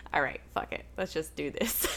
All right, fuck it. Let's just do this.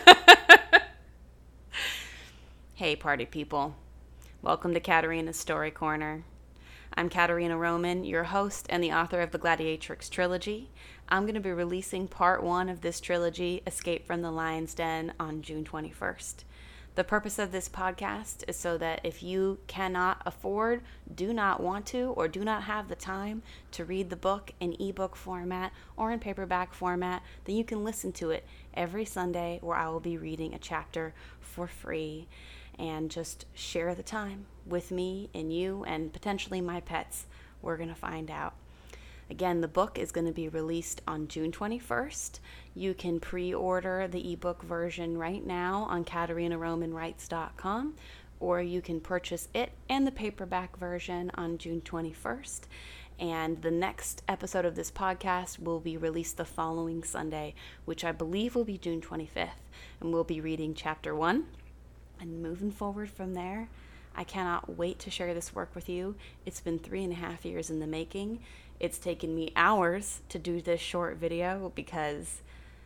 Hey, party people. Welcome to Katarina's Story Corner. I'm Katarina Roman, your host and the author of the Gladiatrix trilogy. I'm going to be releasing part one of this trilogy, Escape from the Lion's Den, on June 21st. The purpose of this podcast is so that if you cannot afford, do not want to, or do not have the time to read the book in ebook format or in paperback format, then you can listen to it every Sunday where I will be reading a chapter for free and just share the time with me and you and potentially my pets. We're going to find out. Again, the book is going to be released on June 21st. You can pre-order the ebook version right now on KatarinaRomanWrites.com, or you can purchase it and the paperback version on June 21st. And the next episode of this podcast will be released the following Sunday, which I believe will be June 25th. And we'll be reading chapter 1. And moving forward from there, I cannot wait to share this work with you. It's been 3.5 years in the making. It's taken me hours to do this short video because,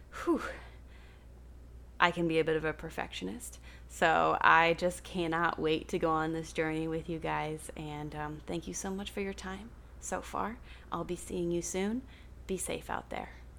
I can be a bit of a perfectionist. So I just cannot wait to go on this journey with you guys. And thank you so much for your time so far. I'll be seeing you soon. Be safe out there.